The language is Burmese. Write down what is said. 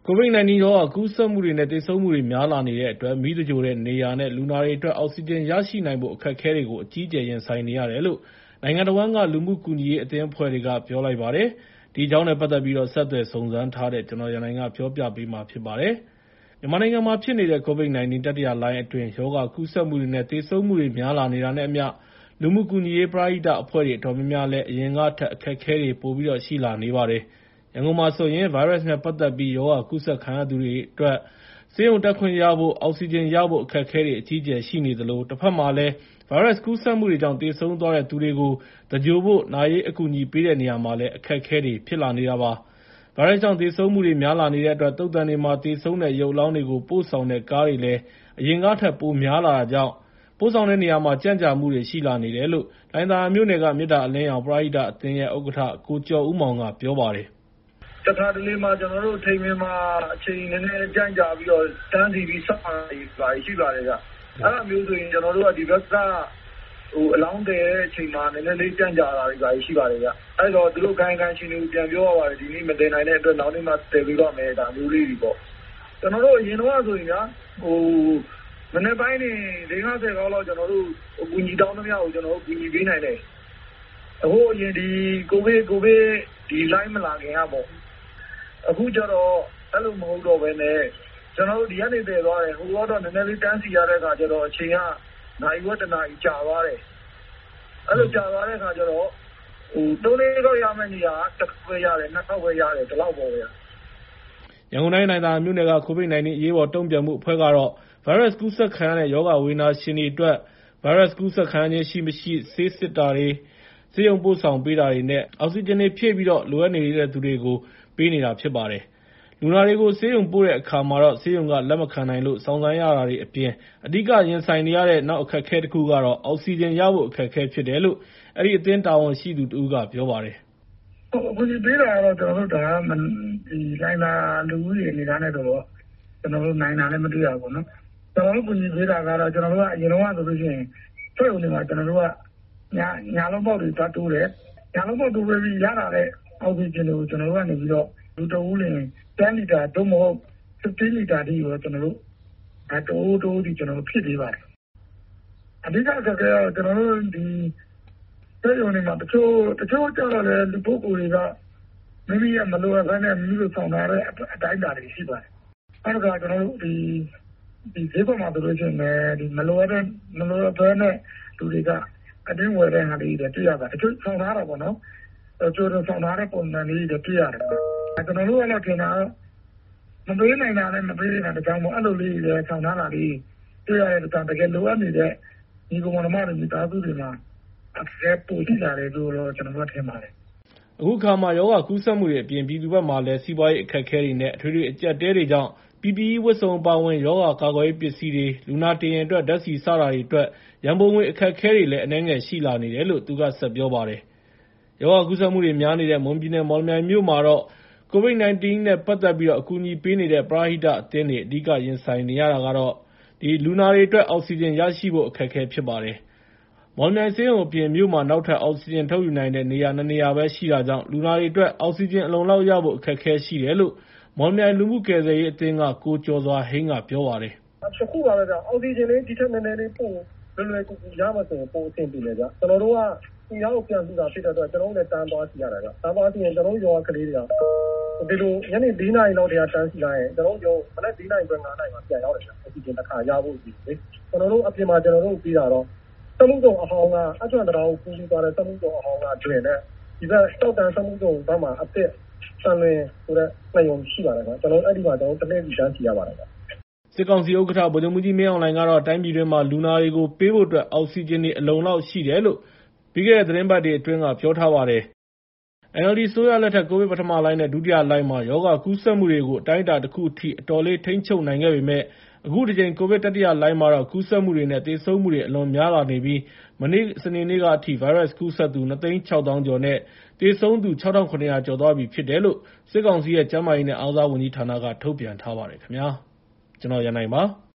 COVID-19 ရောဂါကူးစက်မှုတွေနဲ့ သေဆုံးမှုတွေများလာနေတဲ့အတွက် မီးသဂြိုဟ်တဲ့နေရာနဲ့ လူနာတွေအတွက် အောက်ဆီဂျင်ရရှိနိုင်ဖို့ အခက်အခဲတွေကို အကြီးအကျယ်ရင်ဆိုင်နေရတယ်လို့ နိုင်ငံတဝန်းက လူမှုကူညီရေးအသင်းအဖွဲ့တွေက ပြောလိုက်ပါတယ်။ ဒီအကြောင်းနဲ့ ပတ်သက်ပြီး ဆက်သွယ်စုံစမ်းထားတဲ့ ကိုရန်နိုင်က ပြောပြပေးမှာဖြစ်ပါတယ်။ မြန်မာနိုင်ငံမှာဖြစ်နေတဲ့ COVID-19 တတိယလှိုင်းအတွင်း ရောဂါကူးစက်မှုတွေနဲ့ သေဆုံးမှုတွေများလာနေတာနဲ့အမျှ လူမှုကူညီရေး ပရဟိတအဖွဲ့တွေ အတော်များများလည်း အရင်ကထက် အခက်အခဲတွေ ပိုပြီးရှိလာနေပါတယ်။ ရန်ကုန်မှာဆိုရင် ဗိုင်းရပ်စ်နဲ့ပတ်သက်ပြီး ရောဂါကူးစက်ခံရသူတွေအတွက် ဆေးရုံတက်ခွင့်ရဖို့ အောက်ဆီဂျင်ရဖို့ အခက်အခဲတွေ အကြီးအကျယ်ရှိနေသလို တဘက်မှာလည်း ဗိုင်းရပ်စ်ကူးစက်မှုတွေကြောင့် သေဆုံးသွားတဲ့သူတွေကို သဂြိုဟ်ဖို့ နာရေးအကူအညီပေးတဲ့နေရာမှာလည်း အခက်အခဲတွေဖြစ်လာနေတာပါ။ ဗိုင်းရပ်စ်ကြောင့်သေဆုံးမှုတွေများလာနေတဲ့အတွက် သုဿန်တွေမှာ သေဆုံးတဲ့ ရုပ်အလောင်းတွေကို ပို့ဆောင်တဲ့ကားတွေလည်း အရင်ကထက် ပိုများလာတာကြောင့် ပို့ဆောင်တဲ့နေရာမှာ ကြန့်ကြာမှုတွေရှိလာနေတယ်လို့ လှိုင်သာယာမြို့နယ်က မေတ္တာအလင်းရောင် ပရဟိတအသင်းရဲ့ ဥက္ကဋ္ဌ ကိုကျော်ဦးမောင်က ပြောပါတယ်။ "တခါတလေမှာ ထိန်ပင်မှာ အချိန်နည်းနည်းကြန့်ကြာပြီးတော့ တန်းစီပြီးစောင့်ရတာတွေရှိပါတယ်ဗျ။ အဲဒါမျိုးဆိုရင် ကျနော်တို့က ဒီဘက်က အလောင်းသယ်တဲ့အချိန်မှာ နည်းနည်းလေးကြန့်ကြာတာတွေရှိပါတယ်ဗျ။ အဲဒီတော့ သူတို့ကာယကံရှင်တွေကို ပြန်ပြောရပါတယ်။ ဒီနေ့မသယ်နိုင်တဲ့အတွက် နောက်နေ့မှ သယ်ပေးပါ့မယ် ဒါမျိုးလေးတွေပေါ့။ အရင်တုန်းကဆိုရင်ဗျာ မနက်ပိုင်းတင် ၄-၅-၁၀ ခေါက်လောက် အကူအညီတောင်းသမျှကို ကူညီပေးနိုင်တယ်။ ဟိုးအရင် ကိုဗစ်လှိုင်းမလာခင်ကပေါ့။ အခုကျတော့ အဲလိုမဟုတ်တော့ဘဲနဲ့ ဒီကနေသယ်သွားတယ်။ ဟိုရောက်တော့ နည်းနည်းလေးတန်းစီရတဲ့အခါကျတော့ အချိန်က နာရီဝက် ၁ နာရီကြာသွားတယ်။ အဲလိုကြာသွားတဲ့အခါကျတော့ ၃-၄ ခေါက်ရမယ့်နေရာက ၁ ခေါက်ပဲရတယ်၊ ၂ ခေါက်ပဲရတယ် ဒီလောက်ပေါ့ဗျာ။ " ရန်ကုန်တိုင်း လှိုင်သာယာမြို့နယ်က COVID-19 အရေးပေါ်တုံ့ပြန်မှုအဖွဲ့ကတော့ ဗိုင်းရပ်စ်ကူးစက်ခံရတဲ့ ရောဂါဝေဒနာရှင်တွေအတွက် ဗိုင်းရပ်စ်ကူးစက်ခံရခြင်းရှိမရှိ ဆေးစစ်တာတွေ၊ ဆေးရုံပို့ဆောင်ပေးတာတွေနဲ့ အောက်ဆီဂျင်တွေဖြည့်ပြီး လိုအပ်နေတဲ့သူတွေကို ပေးနေတာဖြစ်ပါတယ်။ လူနာတွေကို ဆေးရုံပို့တဲ့အခါမှာတော့ ဆေးရုံက လက်မခံနိုင်လို့ စောင့်ဆိုင်းရတာတွေအပြင် အဓိကရင်ဆိုင်နေရတဲ့ နောက်အခက်အခဲတခုကတော့ အောက်ဆီဂျင်ရဖို့ အခက်အခဲဖြစ်တယ်လို့ အဲဒီအသင်းတာဝန်ရှိသူတဦးက ပြောပါတယ်။ "အကူအညီပေးတာကတော့ လှိုင်သာယာလူဦးရေအနေအထားနဲ့ဆိုတော့ နိုင်တာလည်းမတွေ့ရဘူးပေါ့နော်။ ကျနော်တို့ကူညီပေးတာကတော့ အရင်တုန်းကဆိုရင် စက်ရုံတွေမှာ ညာလုံးပေါက်တွေသွားတိုးတယ်။ ညာလုံးပေါက်တိုးပေးပြီး ရလာတဲ့အောက်ဆီဂျင်တွေကို ကျနော်တို့ကနေပြီးတော့ လူတဦးလျှင် 10 လီတာ သို့မဟုတ် 15 လီတာအထိကို တဦးစီ ဖြည့်ပေးပါတယ်။ အဓိကအခက်အခဲကတော့ စက်ရုံတွေမှာ တချို့ကျတော့လည်း လူပုဂ္ဂိုလ်တွေက မိမိမလိုအပ်ဘဲနဲ့ မိမိတို့ဆောင်ထားတဲ့ အတိုင်းအတာတွေရှိပါတယ်။ နောက်တခါ ဈေးကွက်မှာဆိုရင်လည်း မလိုအပ်ဘဲနဲ့ လူတွေက အတင်းဝယ်တဲ့ဟာလေးတွေလည်း တွေ့ရပါတယ်။ တချို့ဆောင်ထားတာပေါ့နော်။ ကြိုတင်ဆောင်ထားတဲ့ပုံစံလေးတွေလည်း တွေ့ရတယ်။ ကျနော်တို့ကတော့ထင်တာက မပေးနိုင်တာနဲ့ မပေးနိုင်တာတကြောင်းပေါ့။ အဲလိုလေးတွေလည်း ဆောင်ထားတာလေးတွေ တွေ့ရတဲ့အတွက်ကြောင့် တကယ်လိုအပ်နေတဲ့ ညီအစ်ကိုမောင်နှမတွေ မိသားစုတွေမှာ အခက်အခဲပိုရှိလာတယ်လို့ ကျနော်တို့ထင်ပါတယ်။ " အခုအခါမှာ ရောဂါကူးစက်မှုတွေအပြင် ပြည်သူဘက်မှာလည်း စီးပွားရေးအခက်အခဲတွေနဲ့ အထွေထွေအကျပ်အတည်းတွေကြောင့် PPE ဝတ်စုံအပါအဝင် ရောဂါကာကွယ်ရေးပစ္စည်းတွေ၊ လူနာတင်ယာဉ်အတွက် ဓာတ်ဆီ စတာတွေအတွက် ရန်ပုံငွေအခက်အခဲတွေလည်း အနည်းငယ်ရှိလာနေတယ်လို့ သူကဆက်ပြောပါတယ်။ ရောဂါကူးစက်မှုတွေများနေတဲ့ မွန်ပြည်နယ် မော်လမြိုင်မြို့မှာတော့ COVID-19 နဲ့ပတ်သက်ပြီး အကူအညီပေးနေတဲ့ ပရဟိတအသင်းတွေ အဓိကရင်ဆိုင်နေရတာကတော့ လူနာတွေအတွက် အောက်ဆီဂျင်ရရှိဖို့ အခက်အခဲဖြစ်ပါတယ်။ မော်လမြိုင်ဆေးရုံအပြင် မြို့မှာ နောက်ထပ် အောက်ဆီဂျင်ထုတ်ယူနိုင်တဲ့နေရာ ၂ နေရာပဲရှိတာကြောင့် လူနာတွေအတွက် အောက်ဆီဂျင်အလုံအလောက်ရဖို့ အခက်အခဲရှိတယ်လို့ မော်လမြိုင်လူမှုကယ်ဆယ်ရေးအသင်းက ကိုကျော်စွာဟိန်းက ပြောပါတယ်။ "တခုပါပဲဗျ၊ အောက်ဆီဂျင်လေး ဒီထက်နည်းနည်းလေး ပိုလွယ်လွယ်ကူကူရမယ်ဆိုရင် ပိုအဆင်ပြေမယ်ဗျ။ ကျနော်တို့က သူများကို ဖြန့်ဖြူးတာဖြစ်တဲ့အတွက် ကျနော်တို့လည်း တန်းသွားစီရတယ်ဗျ။ တန်းသွားစီရင် ကျနော်တို့ရွာကကလေးတွေက ညနေ ၄ နာရီလောက်ကတည်းက တန်းစီလိုက်ရင် မနက် ၄ နာရီခွဲ ၅ နာရီမှာ ပြန်ရောက်တယ်ဗျ။ အောက်ဆီဂျင်တခါရဖို့အတွက်လေ။ အပြင်မှာ ကျနော်တို့ကိုပေးတာတော့ စက်မှုဇုန်အဟောင်းက အာ့ခြံတံတားကိုကူးပြီးသွားတဲ့ စက်မှုဇုန်အဟောင်းက ဒွင်နဲ့ ဒီဘက် ကျောက်တန်းစက်မှုဇုန်ဘက်မှာ အသစ် သံလွင်ဆိုတဲ့ ၂ ရုံရှိပါတယ်ဗျ။ အဲဒီမှာ တလှည့်စီတန်းစီရပါတယ်ဗျ။ " စစ်ကောင်စီဥက္ကဋ္ဌ ဗိုလ်ချုပ်မှူးကြီးမင်းအောင်လှိုင်ကတော့ တိုင်းပြည်တွင်းမှာ လူနာတွေကိုပေးဖို့အတွက် အောက်ဆီဂျင်တွေ အလုံအလောက်ရှိတယ်လို့ ပြီးခဲ့တဲ့သီတင်းပတ်တွေအတွင်းက ပြောထားပါတယ်။ NLD အစိုးရလက်ထက် ကိုဗစ်ပထမလှိုင်းနဲ့ ဒုတိယလှိုင်းမှာ ရောဂါကူးစက်မှုတွေကို အတိုင်းအတာတခုအထိ အတော်လေး ထိန်းချုပ်နိုင်ခဲ့ပေမယ့် အခုတကြိမ် ကိုဗစ်တတိယလှိုင်းမှာတော့ ကူးစက်မှုတွေနဲ့ သေဆုံးမှုတွေ အလွန်များလာနေပြီး မနေ့ စနေနေ့ကအထိ ဗိုင်းရပ်စ်ကူးစက်သူ ၂၆၀,၀၀၀ ကျော်နဲ့ သေဆုံးသူ ၆,၇၀၀ ကျော်သွားပြီဖြစ်တယ်လို့ စစ်ကောင်စီရဲ့ ကျန်းမာရေးနဲ့ အားကစားဝန်ကြီးဌာနက ထုတ်ပြန်ထားပါတယ်ခင်ဗျာ။ ကျနော်ရန်နိုင်ပါ